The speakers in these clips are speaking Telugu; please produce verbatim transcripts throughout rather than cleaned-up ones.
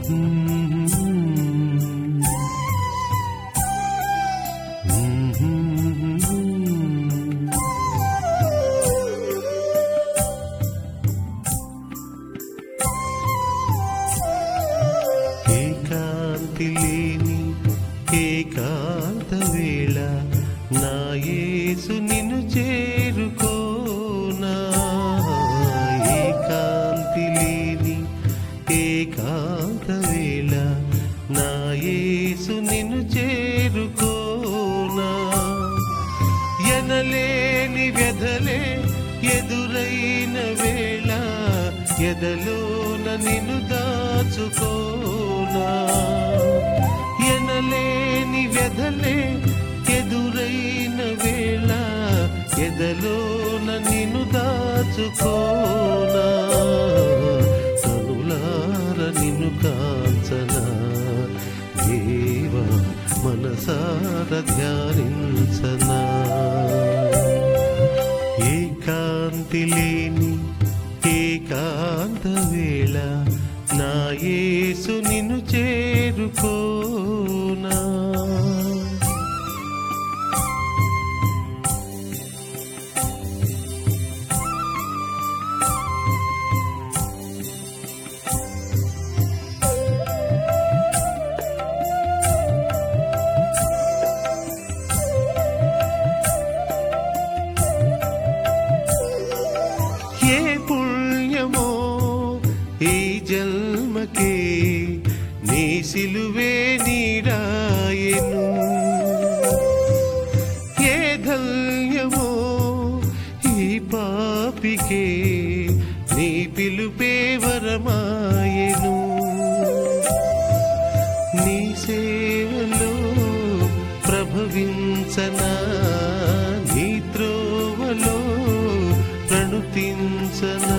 ఏకాంతి లేని ఏకాంత వేళ నా యేసు నిన్ను చేరుకోనా. ఏకాంతి లేని ఏకాంత వేళ నా యేసు నిన్ను చేరుకోనా. ఎనలేని వ్యధలే ఎదురైన వేళ ఎదలోన నిన్ను దాచుకోనా. ఎనలేని వ్యధలే ఎదురైన వేళ ఎదలోన నిన్ను దాచుకోనా. కనులార నిన్ను కాంచనా దేవా మనసార ధ్యానించనా. ఏకాంతి లేని ఏకాంత వేళ నా యేసు నిన్ను చేరుకోనా. ఏ పుణ్యమో ఈ జన్మకే నీ సిలువే నీడాయెను. ఏ ధన్యమో ఈ పాపికే నీ పిలుపే వరమాయెను. నీ సేవలో ప్రభవించనా నీ త్రోవలో ప్రణుతించనా.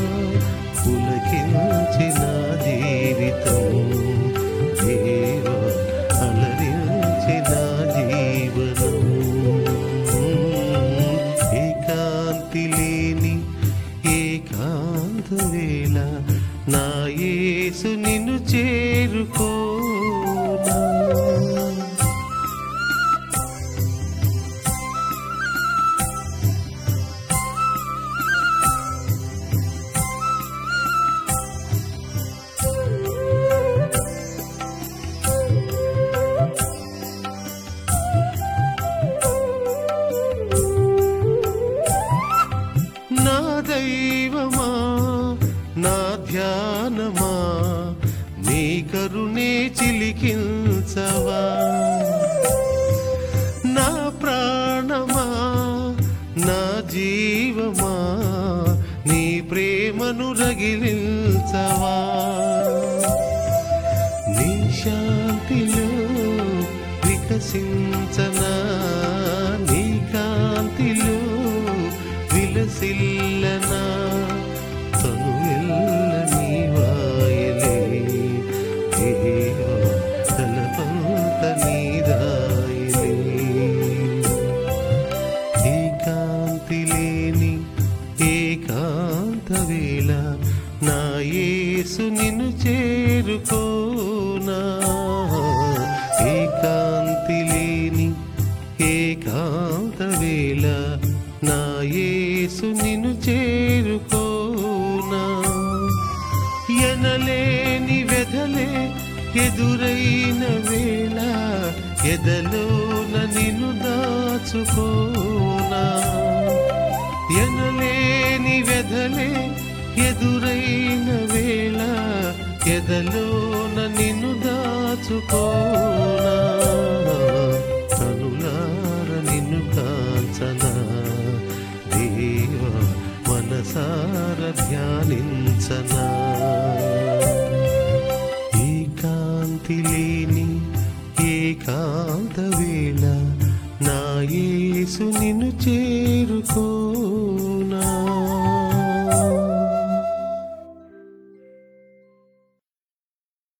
పులకించిన జీవితం దేవా అలరించిన జీవనం. ఏకాంతి లేని ఏకాంత వేళ నా యేసు నిన్ను చేరుకోనా. నా దైవమా నా ధ్యానమా నీ కరుణే చిలికించవా. నా ప్రాణమా నా జీవమా నీ ప్రేమను రగిలించవా. నీ శాంతిలో వికసించనా నీ కాంతిలో విలసిల్లనా. తనువెల్ల నీ వాయలే దేవా తలపంత నీదాయలే. ఏకాంతి లేని ఏకాంత వేళ నా యేసు నిన్ను చేరుకోనా. ఏకాంతి లేని ఏకాంత వేళ నా యేసు నిన్ను చేరుకోనా. ఎనలేని వ్యధలే ఎదురైన వేళ ఎదలోన నిన్ను దాచుకోనా. ఎనలేని వ్యధలే ఎదురైన వేళ ఎదలోన నిన్ను దాచుకోనా. కనులార నిన్ను కాంచనా దేవా మనసార ధ్యానించనా. ఏకాంతి లేని ఏకాంత వేళ నా యేసు నిన్ను చేరుకో.